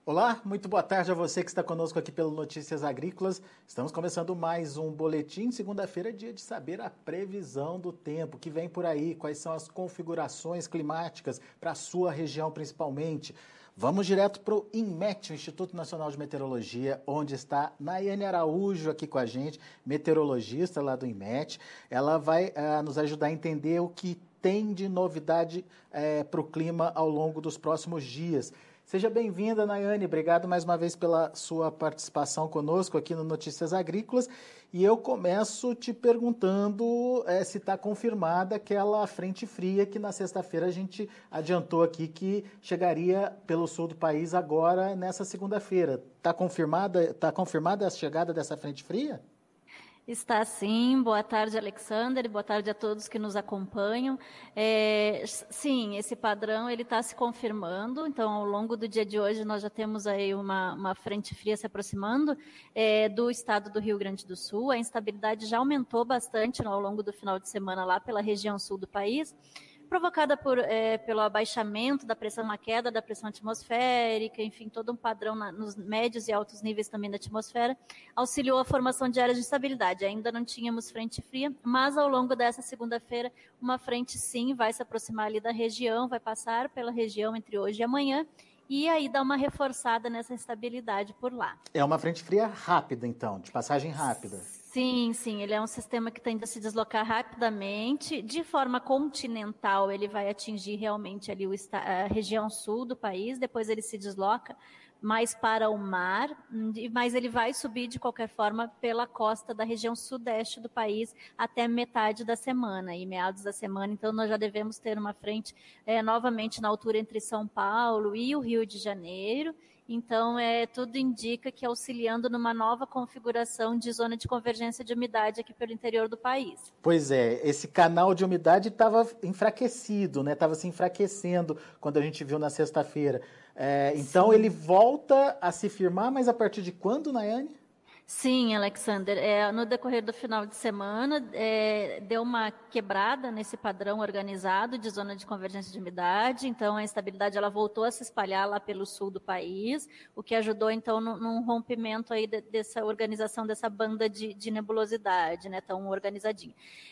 Olá, muito boa tarde a você que está conosco aqui pelo Notícias Agrícolas. Estamos começando mais um boletim. Segunda-feira é dia de saber a previsão do tempo que vem por aí, quais são as configurações climáticas para a sua região principalmente. Vamos direto para o INMET, o Instituto Nacional de Meteorologia, onde está Nayane Araújo aqui com a gente, meteorologista lá do INMET. Ela vai nos ajudar a entender o que tem de novidade para o clima ao longo dos próximos dias. Seja bem-vinda, Nayane. Obrigado mais uma vez pela sua participação conosco aqui no Notícias Agrícolas. E eu começo te perguntando se está confirmada aquela frente fria que na sexta-feira a gente adiantou aqui que chegaria pelo sul do país agora nessa segunda-feira. Está confirmada a chegada dessa frente fria? Está sim. Boa tarde, Alexander, e boa tarde a todos que nos acompanham. Sim, esse padrão ele está se confirmando. Então, ao longo do dia de hoje, nós já temos aí uma frente fria se aproximando do estado do Rio Grande do Sul. A instabilidade já aumentou bastante ao longo do final de semana lá pela região sul do país, provocada pelo abaixamento da pressão, uma queda da pressão atmosférica, enfim, todo um padrão nos médios e altos níveis também da atmosfera, auxiliou a formação de áreas de instabilidade. Ainda não tínhamos frente fria, mas ao longo dessa segunda-feira, uma frente sim vai se aproximar ali da região, vai passar pela região entre hoje e amanhã, e aí dá uma reforçada nessa instabilidade por lá. É uma frente fria rápida, então, de passagem rápida. Sim, ele é um sistema que tende a se deslocar rapidamente, de forma continental. Ele vai atingir realmente ali a região sul do país, depois ele se desloca mais para o mar, mas ele vai subir de qualquer forma pela costa da região sudeste do país até metade da semana, e meados da semana. Então nós já devemos ter uma frente novamente na altura entre São Paulo e o Rio de Janeiro. Então, tudo indica que auxiliando numa nova configuração de zona de convergência de umidade aqui pelo interior do país. Pois é, esse canal de umidade estava enfraquecido, né? Estava se enfraquecendo quando a gente viu na sexta-feira. Então, ele volta a se firmar, mas a partir de quando, Nayane? Sim, Alexander, no decorrer do final de semana deu uma quebrada nesse padrão organizado de zona de convergência de umidade, então a instabilidade ela voltou a se espalhar lá pelo sul do país, o que ajudou então num rompimento aí dessa organização dessa banda de nebulosidade, né, tão organizadinha.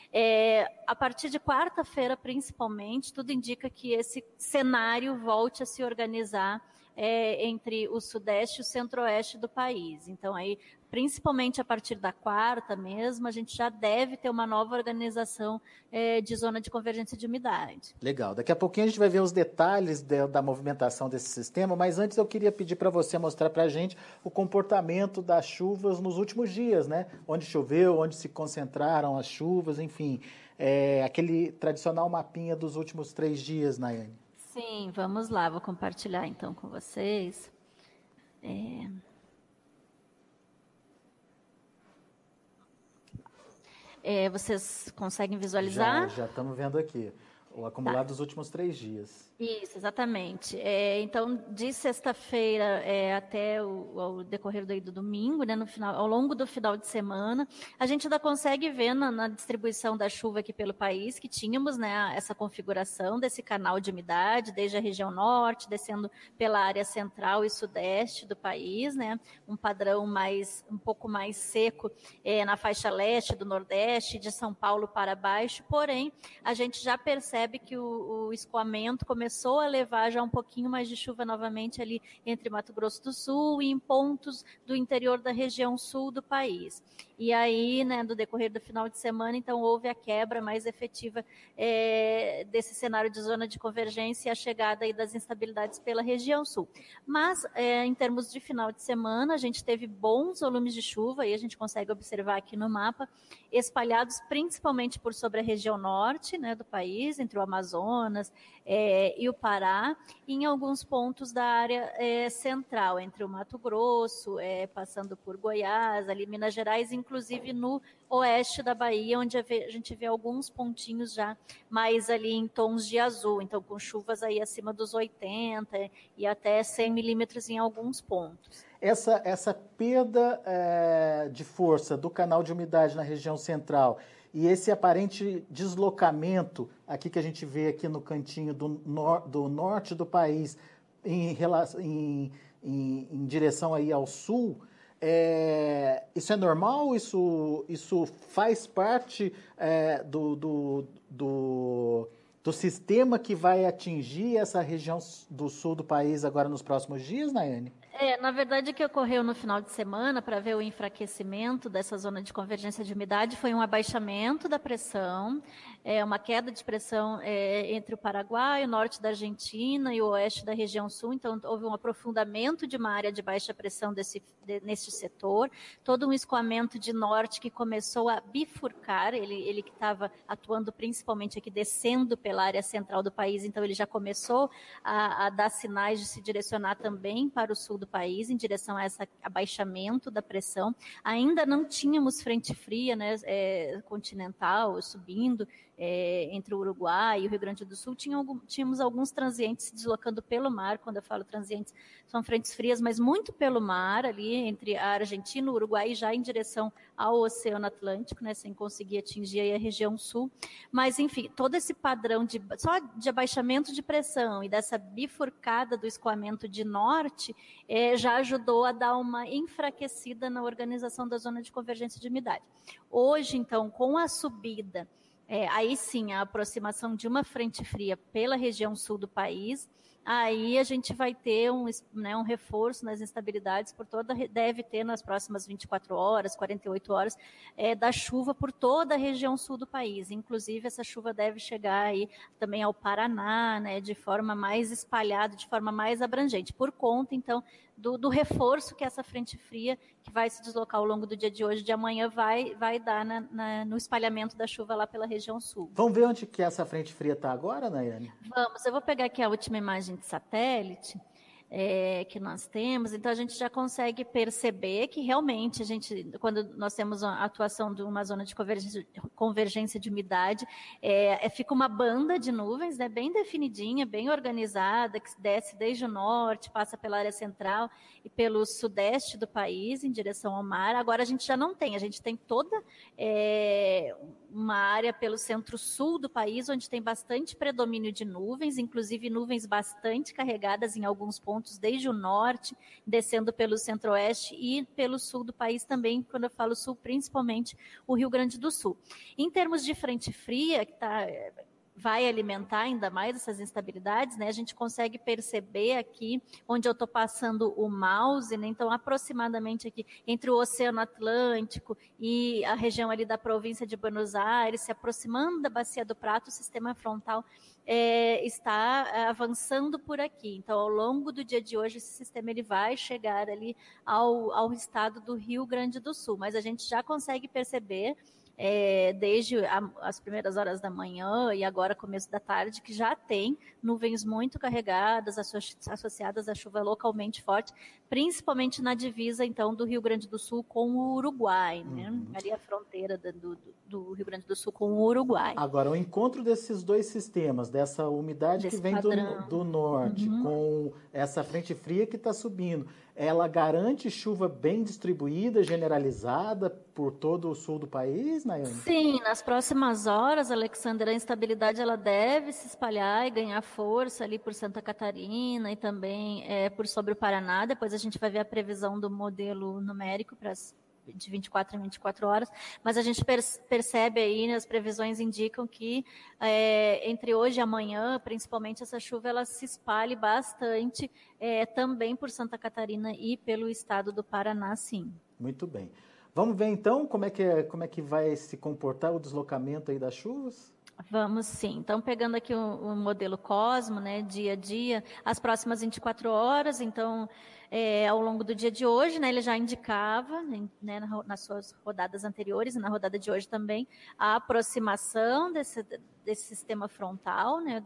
A partir de quarta-feira, principalmente, tudo indica que esse cenário volte a se organizar entre o sudeste e o centro-oeste do país. Então, aí, principalmente a partir da quarta mesmo, a gente já deve ter uma nova organização de zona de convergência de umidade. Legal. Daqui a pouquinho a gente vai ver os detalhes da movimentação desse sistema, mas antes eu queria pedir para você mostrar para a gente o comportamento das chuvas nos últimos dias, né? Onde choveu, onde se concentraram as chuvas, enfim. Aquele tradicional mapinha dos últimos 3 dias, Nayane. Sim, vamos lá, vou compartilhar então com vocês. Vocês conseguem visualizar? Já estamos vendo aqui o acumulado dos últimos 3 dias. Isso, exatamente. Então, de sexta-feira até o decorrer do domingo, né, ao longo do final de semana, a gente ainda consegue ver na distribuição da chuva aqui pelo país que tínhamos, né, essa configuração desse canal de umidade, desde a região norte, descendo pela área central e sudeste do país, né, um padrão um pouco mais seco na faixa leste do nordeste, de São Paulo para baixo, porém, a gente já percebe que o escoamento começou a levar já um pouquinho mais de chuva novamente ali entre Mato Grosso do Sul e em pontos do interior da região sul do país. E aí, né, no decorrer do final de semana, então, houve a quebra mais efetiva desse cenário de zona de convergência e a chegada aí das instabilidades pela região sul. Mas, em termos de final de semana, a gente teve bons volumes de chuva, e a gente consegue observar aqui no mapa, espalhados principalmente por sobre a região norte, né, do país, entre o Amazonas e o Pará, e em alguns pontos da área central, entre o Mato Grosso, passando por Goiás, ali Minas Gerais, inclusive no oeste da Bahia, onde a gente vê alguns pontinhos já mais ali em tons de azul, então com chuvas aí acima dos 80 e até 100 milímetros em alguns pontos. Essa perda de força do canal de umidade na região central e esse aparente deslocamento aqui que a gente vê aqui no cantinho do norte do país em em direção aí ao sul. Isso é normal? Isso faz parte do sistema que vai atingir essa região do sul do país agora nos próximos dias, Nayane? Na verdade, o que ocorreu no final de semana, para ver o enfraquecimento dessa zona de convergência de umidade, foi um abaixamento da pressão, uma queda de pressão entre o Paraguai, o norte da Argentina e o oeste da região sul. Então, houve um aprofundamento de uma área de baixa pressão nesse setor, todo um escoamento de norte que começou a bifurcar, ele que estava atuando principalmente aqui, descendo pela área central do país, então ele já começou a dar sinais de se direcionar também para o sul do país, em direção a esse abaixamento da pressão. Ainda não tínhamos frente fria, né, continental subindo entre o Uruguai e o Rio Grande do Sul. Tínhamos alguns transientes se deslocando pelo mar. Quando eu falo transientes, são frentes frias, mas muito pelo mar, ali entre a Argentina, o Uruguai, já em direção ao Oceano Atlântico, né, sem conseguir atingir aí a região sul. Mas, enfim, todo esse padrão só de abaixamento de pressão e dessa bifurcada do escoamento de norte já ajudou a dar uma enfraquecida na organização da zona de convergência de umidade. Hoje, então, com a subida, aí sim, a aproximação de uma frente fria pela região sul do país, aí a gente vai ter um reforço nas instabilidades deve ter nas próximas 24 horas, 48 horas, da chuva por toda a região sul do país. Inclusive, essa chuva deve chegar aí também ao Paraná, né, de forma mais espalhada, de forma mais abrangente, por conta, então, do reforço que essa frente fria, que vai se deslocar ao longo do dia de hoje e de amanhã, vai dar no espalhamento da chuva lá pela região sul. Vamos ver onde que essa frente fria está agora, Nayane? Vamos, eu vou pegar aqui a última imagem de satélite que nós temos, então a gente já consegue perceber que realmente quando nós temos a atuação de uma zona de convergência de umidade, fica uma banda de nuvens, né, bem definidinha, bem organizada, que desce desde o norte, passa pela área central e pelo sudeste do país, em direção ao mar. Agora a gente já não tem, a gente tem toda uma área pelo centro-sul do país, onde tem bastante predomínio de nuvens, inclusive nuvens bastante carregadas em alguns pontos, desde o norte, descendo pelo centro-oeste e pelo sul do país também, quando eu falo sul, principalmente o Rio Grande do Sul. Em termos de frente fria, que vai alimentar ainda mais essas instabilidades, né? A gente consegue perceber aqui, onde eu estou passando o mouse, né? Então, aproximadamente aqui, entre o Oceano Atlântico e a região ali da província de Buenos Aires, se aproximando da Bacia do Prata, o sistema frontal está avançando por aqui. Então, ao longo do dia de hoje, esse sistema ele vai chegar ali ao estado do Rio Grande do Sul, mas a gente já consegue perceber desde as primeiras horas da manhã e agora começo da tarde, que já tem nuvens muito carregadas associadas à chuva localmente forte, principalmente na divisa, então, do Rio Grande do Sul com o Uruguai, né? Ali a fronteira do Rio Grande do Sul com o Uruguai. Agora, o encontro desses dois sistemas, dessa umidade que vem do norte, com essa frente fria que está subindo, ela garante chuva bem distribuída, generalizada por todo o sul do país, Nayane? Sim, nas próximas horas, Alexandre, a instabilidade ela deve se espalhar e ganhar força ali por Santa Catarina e também por sobre o Paraná. Depois a gente vai ver a previsão do modelo numérico para de 24 em 24 horas, mas a gente percebe aí, né, as previsões indicam que entre hoje e amanhã, principalmente, essa chuva ela se espalhe bastante também por Santa Catarina e pelo estado do Paraná, sim. Muito bem. Vamos ver então como é que vai se comportar o deslocamento aí das chuvas? Vamos sim. Então, pegando aqui o modelo Cosmo, né, dia a dia, as próximas 24 horas, então, ao longo do dia de hoje, né, ele já indicava, né, nas suas rodadas anteriores e na rodada de hoje também, a aproximação desse sistema frontal, né,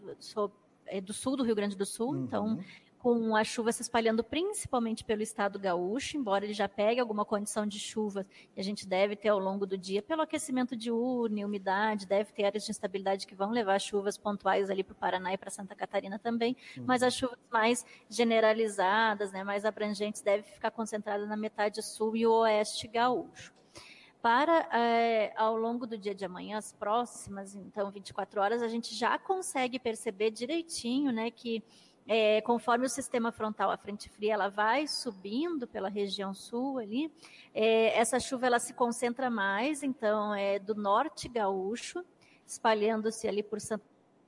do sul do Rio Grande do Sul, então, com a chuva se espalhando principalmente pelo estado gaúcho, embora ele já pegue alguma condição de chuva, que a gente deve ter ao longo do dia, pelo aquecimento diurno e umidade, deve ter áreas de instabilidade que vão levar chuvas pontuais ali para o Paraná e para Santa Catarina também, mas as chuvas mais generalizadas, né, mais abrangentes, devem ficar concentradas na metade sul e o oeste gaúcho. Para, ao longo do dia de amanhã, as próximas, então, 24 horas, a gente já consegue perceber direitinho, né, que conforme o sistema frontal, a frente fria, ela vai subindo pela região sul ali, essa chuva ela se concentra mais, então do norte gaúcho, espalhando-se ali por Santa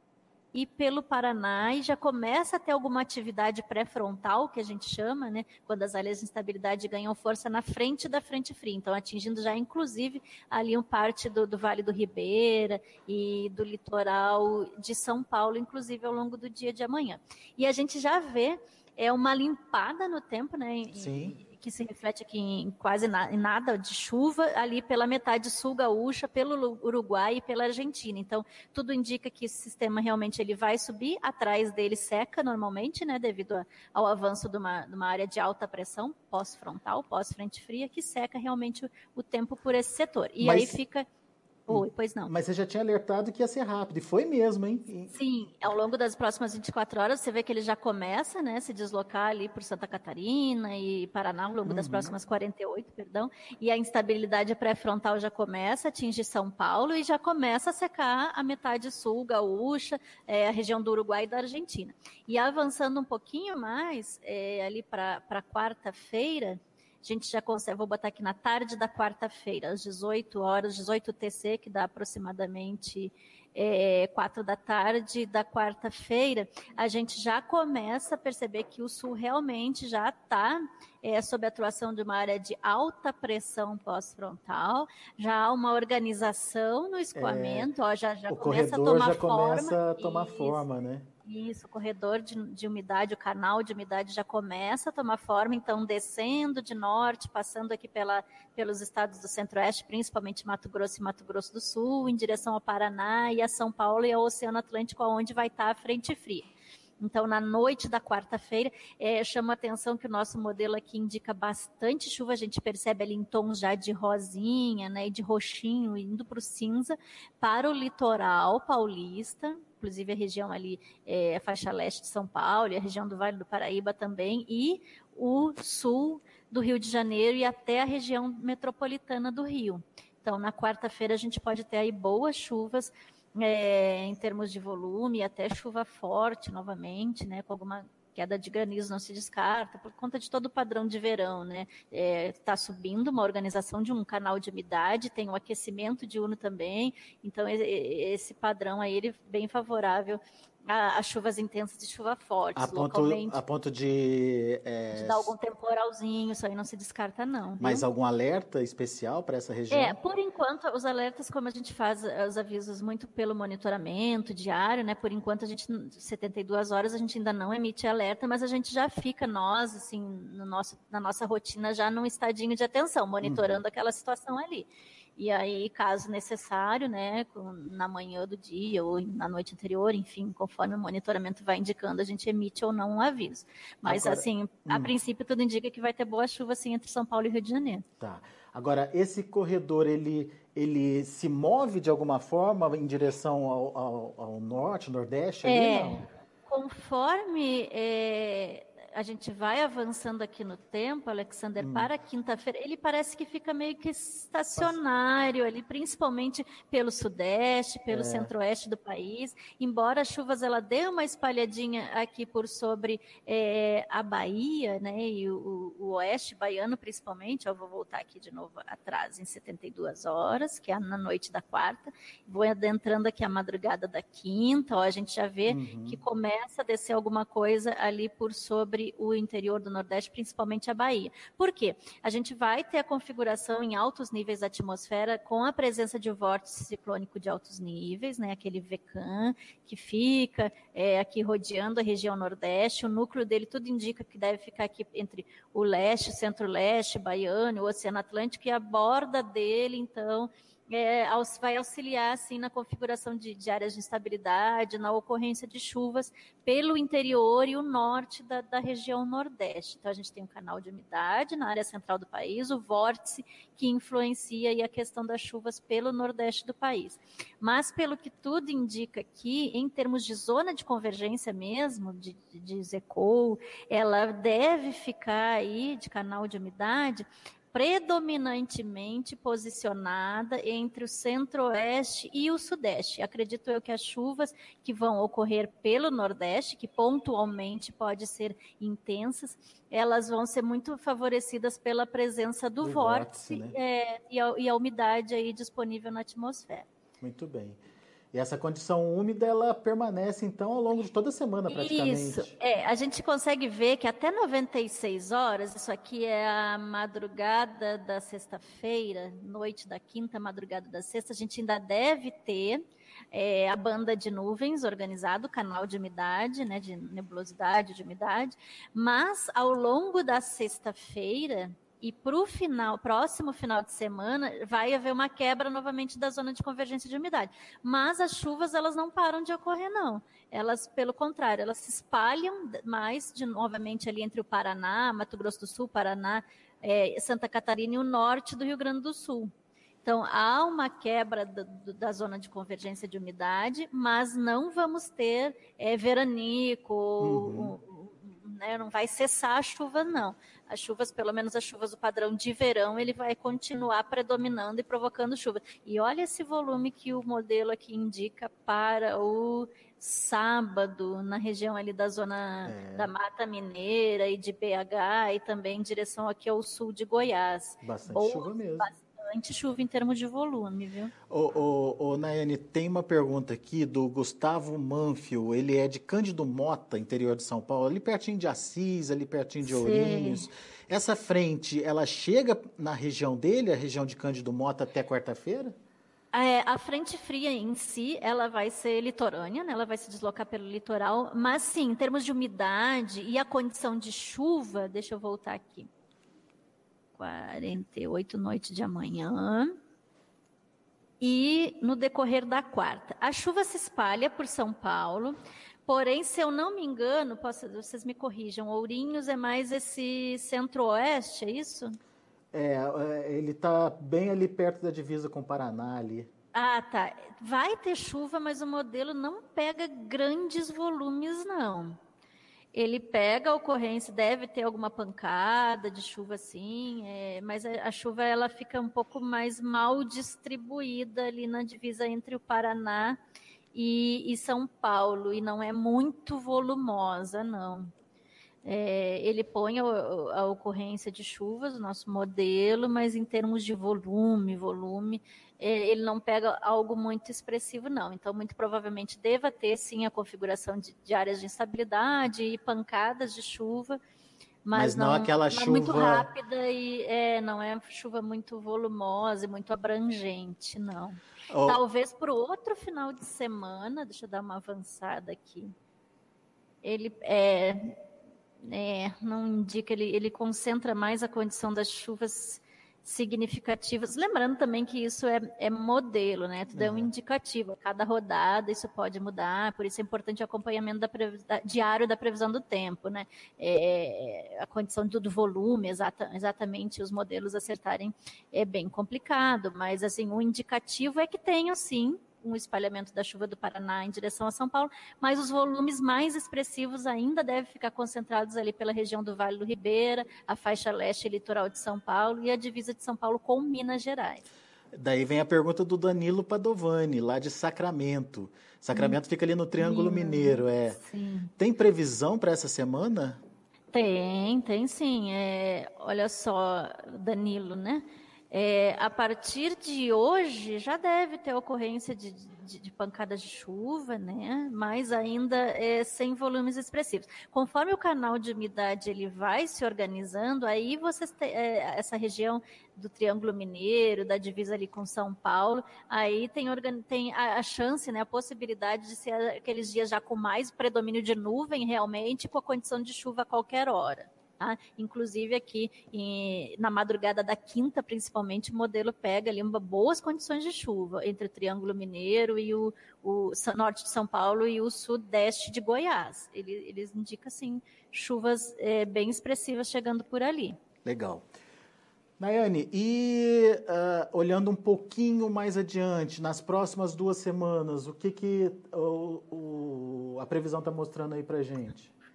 e pelo Paraná, e já começa a ter alguma atividade pré-frontal, que a gente chama, né, quando as áreas de instabilidade ganham força na frente da frente fria, então atingindo já inclusive ali parte do Vale do Ribeira e do litoral de São Paulo, inclusive ao longo do dia de amanhã. E a gente já vê uma limpada no tempo, né, que se reflete aqui em quase em nada de chuva, ali pela metade sul gaúcha, pelo Uruguai e pela Argentina. Então, tudo indica que esse sistema realmente ele vai subir, atrás dele seca normalmente, né, devido ao avanço de uma área de alta pressão, pós-frontal, pós-frente fria, que seca realmente o tempo por esse setor. E aí fica... Oi, pois não. Mas você já tinha alertado que ia ser rápido, e foi mesmo, hein? Sim, ao longo das próximas 24 horas, você vê que ele já começa, né, se deslocar ali por Santa Catarina e Paraná, ao longo das próximas 48, e a instabilidade pré-frontal já começa a atingir São Paulo e já começa a secar a metade sul gaúcha, a região do Uruguai e da Argentina. E avançando um pouquinho mais, ali para quarta-feira, a gente já consegue, vou botar aqui na tarde da quarta-feira, às 18 horas, 18 TC, que dá aproximadamente 4 da tarde da quarta-feira, a gente já começa a perceber que o sul realmente já está sob a atuação de uma área de alta pressão pós-frontal, já há uma organização no escoamento, já começa a tomar forma. Começa a tomar forma, né? Isso, o corredor de umidade, o canal de umidade já começa a tomar forma, então descendo de norte, passando aqui pelos estados do centro-oeste, principalmente Mato Grosso e Mato Grosso do Sul, em direção ao Paraná e a São Paulo e ao Oceano Atlântico, onde vai estar a frente fria. Então, na noite da quarta-feira, chama a atenção que o nosso modelo aqui indica bastante chuva, a gente percebe ali em tons já de rosinha, né, e de roxinho, indo para o cinza, para o litoral paulista, inclusive a região ali, a faixa leste de São Paulo, e a região do Vale do Paraíba também, e o sul do Rio de Janeiro e até a região metropolitana do Rio. Então, na quarta-feira, a gente pode ter aí boas chuvas, em termos de volume, até chuva forte novamente, né, com alguma queda de granizo não se descarta, por conta de todo o padrão de verão, né, está subindo uma organização de um canal de umidade, tem um aquecimento diurno também, então esse padrão aí, ele é bem favorável a chuvas intensas e chuva fortes, localmente. A ponto de dar algum temporalzinho, isso aí não se descarta não. Mas viu? Algum alerta especial para essa região? Por enquanto, os alertas, como a gente faz os avisos muito pelo monitoramento diário, né? Por enquanto, 72 horas, a gente ainda não emite alerta, mas a gente já fica, nós, assim, na nossa rotina, já num estadinho de atenção, monitorando aquela situação ali. E aí, caso necessário, né, na manhã do dia ou na noite anterior, enfim, conforme o monitoramento vai indicando, a gente emite ou não um aviso. Mas, agora, assim, a princípio, tudo indica que vai ter boa chuva, assim, entre São Paulo e Rio de Janeiro. Tá. Agora, esse corredor, ele se move de alguma forma em direção ao norte, nordeste? Ali, não? Conforme a gente vai avançando aqui no tempo, Alexander, para quinta-feira, ele parece que fica meio que estacionário ali, principalmente pelo sudeste, pelo centro-oeste do país, embora as chuvas ela dê uma espalhadinha aqui por sobre a Bahia, né, e o oeste baiano principalmente. Eu vou voltar aqui de novo atrás em 72 horas, que é na noite da quarta, vou adentrando aqui a madrugada da quinta, a gente já vê que começa a descer alguma coisa ali por sobre o interior do Nordeste, principalmente a Bahia. Por quê? A gente vai ter a configuração em altos níveis da atmosfera com a presença de um vórtice ciclônico de altos níveis, né, aquele VECAM que fica aqui rodeando a região Nordeste. O núcleo dele tudo indica que deve ficar aqui entre o leste, o centro-leste, baiano, o Oceano Atlântico, e a borda dele, então, vai auxiliar assim, na configuração de áreas de instabilidade, na ocorrência de chuvas pelo interior e o norte da região Nordeste. Então, a gente tem um canal de umidade na área central do país, o vórtice que influencia aí a questão das chuvas pelo Nordeste do país. Mas, pelo que tudo indica aqui, em termos de zona de convergência mesmo, de ZECOU, ela deve ficar aí, de canal de umidade, predominantemente posicionada entre o centro-oeste e o sudeste. Acredito eu que as chuvas que vão ocorrer pelo nordeste, que pontualmente pode ser intensas, elas vão ser muito favorecidas pela presença do vórtice, né? e a umidade aí disponível na atmosfera. Muito bem. E essa condição úmida, ela permanece, então, ao longo de toda a semana, praticamente. Isso, a gente consegue ver que até 96 horas, isso aqui é a madrugada da sexta-feira, noite da quinta, madrugada da sexta, a gente ainda deve ter a banda de nuvens organizado, canal de umidade, né, de nebulosidade, de umidade, mas ao longo da sexta-feira e para o próximo final de semana, vai haver uma quebra novamente da zona de convergência de umidade. Mas as chuvas, elas não param de ocorrer, não. Elas, pelo contrário, elas se espalham mais, novamente, ali entre o Paraná, Mato Grosso do Sul, Paraná, Santa Catarina e o norte do Rio Grande do Sul. Então, há uma quebra da zona de convergência de umidade, mas não vamos ter veranico, né, não vai cessar a chuva, não. As chuvas, pelo menos as chuvas do padrão de verão, ele vai continuar predominando e provocando chuva. E olha esse volume que o modelo aqui indica para o sábado, na região ali da zona da Mata Mineira e de BH, e também em direção aqui ao sul de Goiás. Bastante chuva mesmo. Bastante chuva em termos de volume, viu? Nayane, tem uma pergunta aqui do Gustavo Manfio, ele é de Cândido Mota, interior de São Paulo, ali pertinho de Assis, ali pertinho de Ourinhos. Essa frente, ela chega na região dele, a região de Cândido Mota, até quarta-feira? A frente fria em si, ela vai ser litorânea, né? Ela vai se deslocar pelo litoral, mas sim, em termos de umidade e a condição de chuva, deixa eu voltar aqui. 48 noite de amanhã. E no decorrer da quarta. A chuva se espalha por São Paulo, porém, se eu não me engano, vocês me corrijam, Ourinhos é mais esse centro-oeste, é isso? Ele está bem ali perto da divisa com o Paraná ali. Ah, tá. Vai ter chuva, mas o modelo não pega grandes volumes, não. Ele pega a ocorrência, deve ter alguma pancada de chuva, sim, mas a chuva ela fica um pouco mais mal distribuída ali na divisa entre o Paraná e São Paulo, e não é muito volumosa, não. Ele põe a ocorrência de chuvas, o nosso modelo, mas em termos de volume, ele não pega algo muito expressivo, não. Então, muito provavelmente deva ter, sim, a configuração de áreas de instabilidade e pancadas de chuva, mas não aquela chuva muito rápida e não é chuva muito volumosa e muito abrangente, não. Talvez para o outro final de semana, deixa eu dar uma avançada aqui, ele não indica, ele concentra mais a condição das chuvas significativas. Lembrando também que isso é modelo, né? Tudo é um indicativo. A cada rodada isso pode mudar, por isso é importante o acompanhamento diário da previsão do tempo, né? A condição do volume, exatamente os modelos acertarem é bem complicado, mas assim, o indicativo é que tenham, sim, um espalhamento da chuva do Paraná em direção a São Paulo, mas os volumes mais expressivos ainda devem ficar concentrados ali pela região do Vale do Ribeira, a faixa leste e litoral de São Paulo e a divisa de São Paulo com Minas Gerais. Daí vem a pergunta do Danilo Padovani, lá de Sacramento. Sacramento fica ali no Triângulo Mineiro. Sim. Tem previsão para essa semana? Tem sim. Olha só, Danilo, né? A partir de hoje já deve ter ocorrência de pancadas de chuva, né? Mas ainda sem volumes expressivos. Conforme o canal de umidade ele vai se organizando, aí vocês essa região do Triângulo Mineiro, da divisa ali com São Paulo, aí tem a chance, né, a possibilidade de ser aqueles dias já com mais predomínio de nuvem realmente, com a condição de chuva a qualquer hora. Tá? Inclusive aqui na madrugada da quinta, principalmente, o modelo pega ali boas condições de chuva entre o Triângulo Mineiro e o norte de São Paulo e o sudeste de Goiás. Eles indicam, assim, chuvas bem expressivas chegando por ali. Legal. Nayane, e olhando um pouquinho mais adiante, nas próximas 2 semanas, o que a previsão está mostrando aí para a gente?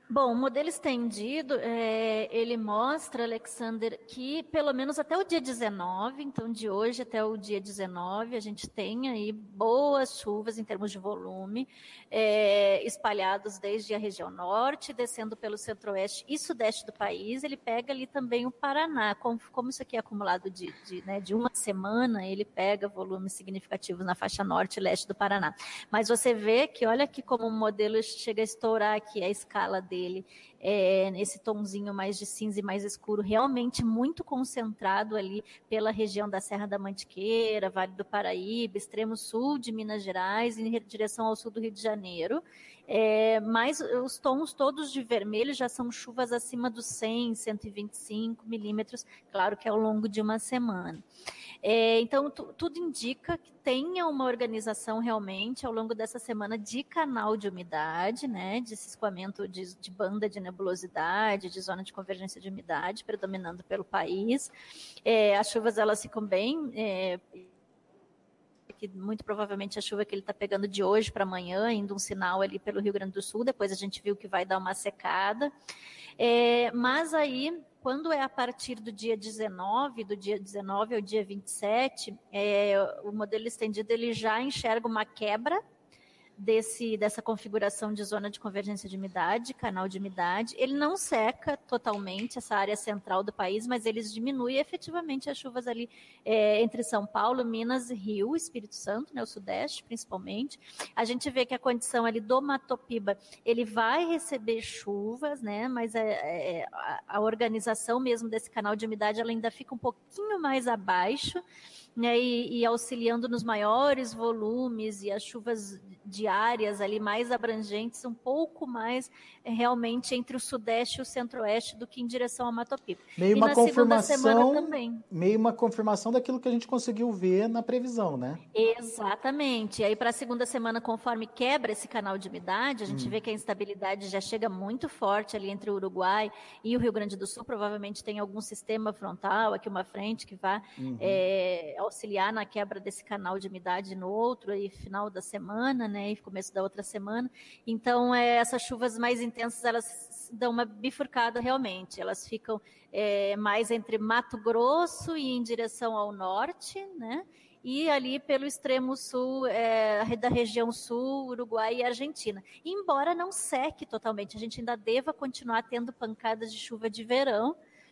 Bom, o modelo estendido, ele mostra, Alexander, que pelo menos até o dia 19, então de hoje até o dia 19, a gente tem aí boas chuvas em termos de volume, espalhados desde a região norte, descendo pelo centro-oeste e sudeste do país. Ele pega ali também o Paraná, como isso aqui é acumulado de uma semana, ele pega volumes significativos na faixa norte e leste do Paraná. Mas você vê que, olha aqui como o modelo chega a estourar aqui a escala dele, esse tonzinho mais de cinza e mais escuro, realmente muito concentrado ali pela região da Serra da Mantiqueira, Vale do Paraíba, extremo sul de Minas Gerais, em direção ao sul do Rio de Janeiro. Mas os tons todos de vermelho já são chuvas acima dos 100, 125 milímetros, claro que ao longo de uma semana. Então, tudo indica que tenha uma organização realmente ao longo dessa semana de canal de umidade, né, de escoamento de banda de nebulosidade, de zona de convergência de umidade, predominando pelo país. As chuvas, elas ficam bem... que muito provavelmente a chuva que ele está pegando de hoje para amanhã, ainda um sinal ali pelo Rio Grande do Sul, depois a gente viu que vai dar uma secada. Mas aí, quando é a partir do dia 19 ao dia 27, o modelo estendido ele já enxerga uma quebra dessa configuração de zona de convergência de umidade, canal de umidade. Ele não seca totalmente essa área central do país, mas eles diminuem efetivamente as chuvas ali entre São Paulo, Minas, Rio, Espírito Santo, né, o Sudeste principalmente. A gente vê que a condição ali do Mato Piba, ele vai receber chuvas, né, mas a organização mesmo desse canal de umidade, ela ainda fica um pouquinho mais abaixo, né, e auxiliando nos maiores volumes e as chuvas diárias ali mais abrangentes, um pouco mais realmente entre o sudeste e o centro-oeste do que em direção ao Mato Piba. Meio e uma na segunda semana confirmação, também. meio uma confirmação daquilo que a gente conseguiu ver na previsão, né? Exatamente. E aí, para a segunda semana, conforme quebra esse canal de umidade, a gente vê que a instabilidade já chega muito forte ali entre o Uruguai e o Rio Grande do Sul. Provavelmente tem algum sistema frontal, aqui uma frente, que vai auxiliar na quebra desse canal de umidade no outro, aí, final da semana, né, e começo da outra semana. Então, essas chuvas mais intensas, elas dão uma bifurcada realmente. Elas ficam mais entre Mato Grosso e em direção ao norte, né? E ali pelo extremo sul, da região sul, Uruguai e Argentina. Embora não seque totalmente, a gente ainda deva continuar tendo pancadas de chuva de verão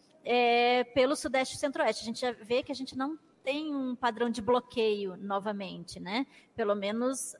pelo sudeste e centro-oeste. A gente já vê que a gente não tem um padrão de bloqueio novamente, né? Pelo menos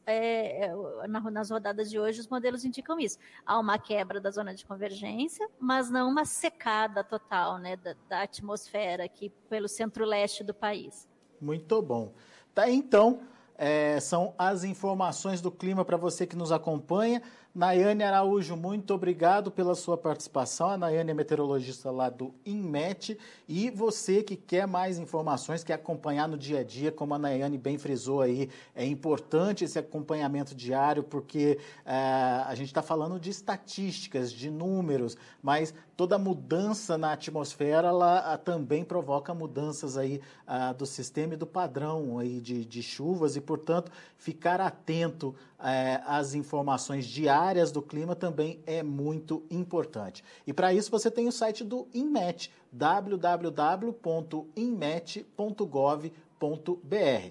nas rodadas de hoje os modelos indicam isso. Há uma quebra da zona de convergência, mas não uma secada total, né, da atmosfera aqui pelo centro-leste do país. Muito bom. Tá, então, são as informações do clima para você que nos acompanha. Nayane Araújo, muito obrigado pela sua participação. A Nayane é meteorologista lá do INMET. E você que quer mais informações, quer acompanhar no dia a dia, como a Nayane bem frisou aí, é importante esse acompanhamento diário, porque a gente está falando de estatísticas, de números, mas toda mudança na atmosfera ela também provoca mudanças aí do sistema e do padrão aí de chuvas e, portanto, ficar atento às informações diárias do clima também é muito importante. E para isso você tem o site do INMET, www.inmet.gov.br,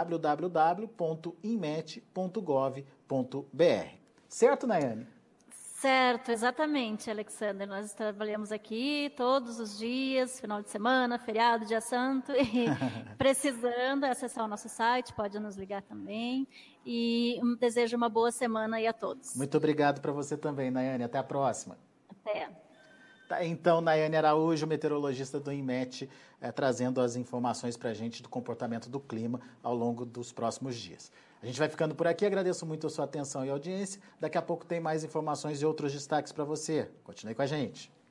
www.inmet.gov.br. Certo, Nayane? Certo, exatamente, Alexander. Nós trabalhamos aqui todos os dias, final de semana, feriado, dia santo, e precisando acessar o nosso site, pode nos ligar também. E desejo uma boa semana aí a todos. Muito obrigado para você também, Nayane. Até a próxima. Até. Tá, então, Nayane Araújo, meteorologista do INMET, trazendo as informações para a gente do comportamento do clima ao longo dos próximos dias. A gente vai ficando por aqui, agradeço muito a sua atenção e audiência. Daqui a pouco tem mais informações e outros destaques para você. Continue com a gente.